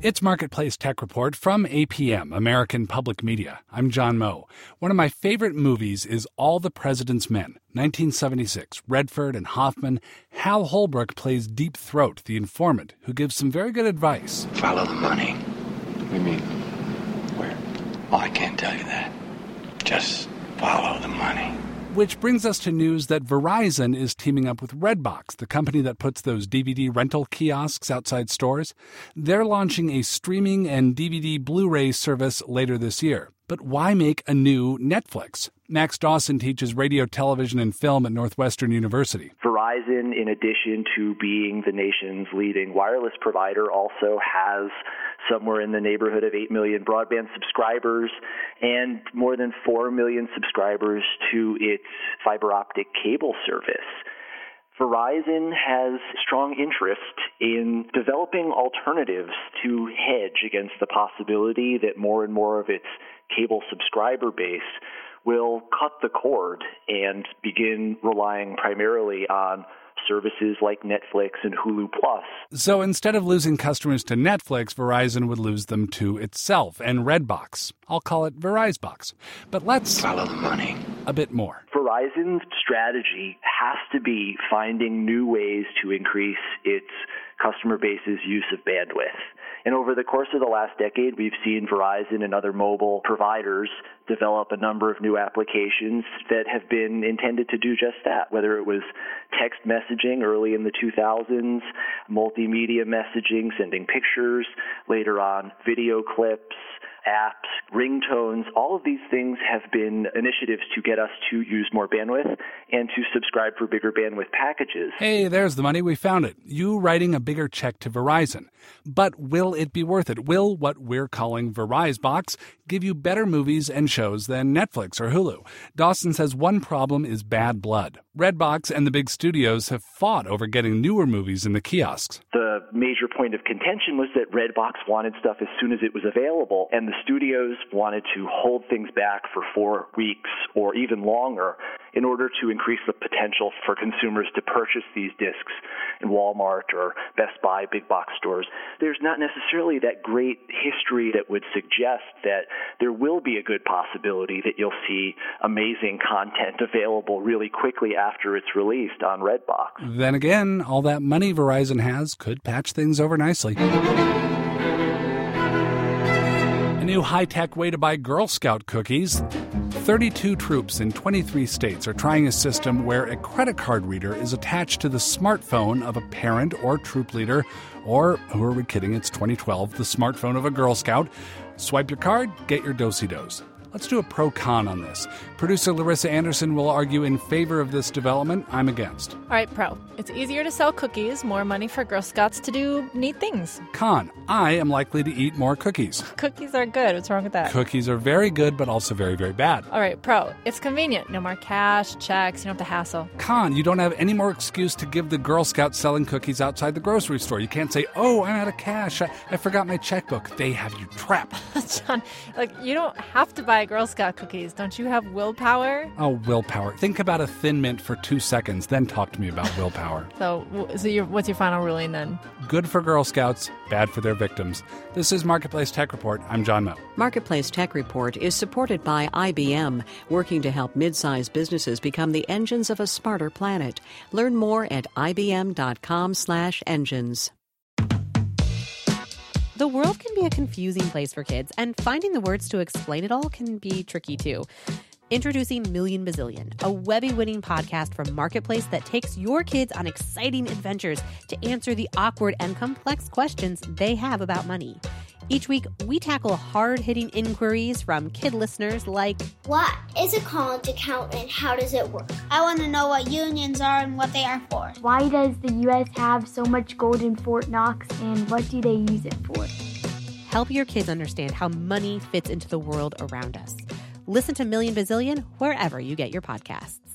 It's Marketplace Tech Report from APM, American Public Media. I'm John Moe. One of my favorite movies is All the President's Men, 1976. Redford and Hoffman. Hal Holbrook plays Deep Throat, the informant, who gives some very good advice. Follow the money. What do you mean? Where? Oh, I can't tell you that. Just follow the money. Which brings us to news that Verizon is teaming up with Redbox, the company that puts those DVD rental kiosks outside stores. They're launching a streaming and DVD Blu-ray service later this year. But why make a new Netflix? Max Dawson teaches radio, television, and film at Northwestern University. Verizon, in addition to being the nation's leading wireless provider, also has somewhere in the neighborhood of 8 million broadband subscribers and more than 4 million subscribers to its fiber optic cable service. Verizon has strong interest in developing alternatives to hedge against the possibility that more and more of its cable subscriber base will cut the cord and begin relying primarily on services like Netflix and Hulu Plus. So instead of losing customers to Netflix, Verizon would lose them to itself and Redbox. I'll call it Verizbox. But let's follow the money a bit more. Verizon's strategy has to be finding new ways to increase its customer base's use of bandwidth. And over the course of the last decade, we've seen Verizon and other mobile providers develop a number of new applications that have been intended to do just that, whether it was text messaging early in the 2000s, multimedia messaging, sending pictures, later on video clips, apps, ringtones. All of these things have been initiatives to get us to use more bandwidth and to subscribe for bigger bandwidth packages. Hey, there's the money. We found it. You writing a bigger check to Verizon. But will it be worth it? Will what we're calling Verizbox give you better movies and shows than Netflix or Hulu? Dawson says one problem is bad blood. Redbox and the big studios have fought over getting newer movies in the kiosks. The major point of contention was that Redbox wanted stuff as soon as it was available, and the studios wanted to hold things back for 4 weeks or even longer in order to increase the potential for consumers to purchase these discs in Walmart or Best Buy, big box stores. There's not necessarily that great history that would suggest that there will be a good possibility that you'll see amazing content available really quickly after it's released on Redbox. Then again, all that money Verizon has could patch things over nicely. A new high-tech way to buy Girl Scout cookies. 32 troops in 23 states are trying a system where a credit card reader is attached to the smartphone of a parent or troop leader, or, who are we kidding, it's 2012, the smartphone of a Girl Scout. Swipe your card, get your do-si-dos. Let's do a pro-con on this. Producer Larissa Anderson will argue in favor of this development. I'm against. All right, pro. It's easier to sell cookies, more money for Girl Scouts to do neat things. Con. I am likely to eat more cookies. Cookies are good. What's wrong with that? Cookies are very good, but also very, very bad. All right, pro. It's convenient. No more cash, checks. You don't have to hassle. Con. You don't have any more excuse to give the Girl Scouts selling cookies outside the grocery store. You can't say, oh, I'm out of cash. I forgot my checkbook. They have you trapped. John, look, you don't have to buy Girl Scout cookies. Don't you have willpower? Oh, willpower. Think about a Thin Mint for 2 seconds, then talk to me about willpower. So what's your final ruling then? Good for Girl Scouts, bad for their victims. This is Marketplace Tech Report. I'm John Moe. Marketplace Tech Report is supported by IBM, working to help mid-sized businesses become the engines of a smarter planet. Learn more at ibm.com/engines. The world can be a confusing place for kids, and finding the words to explain it all can be tricky too. Introducing Million Bazillion, a Webby-winning podcast from Marketplace that takes your kids on exciting adventures to answer the awkward and complex questions they have about money. Each week, we tackle hard-hitting inquiries from kid listeners like, what is a college account and how does it work? I want to know what unions are and what they are for. Why does the U.S. have so much gold in Fort Knox and what do they use it for? Help your kids understand how money fits into the world around us. Listen to Million Bazillion wherever you get your podcasts.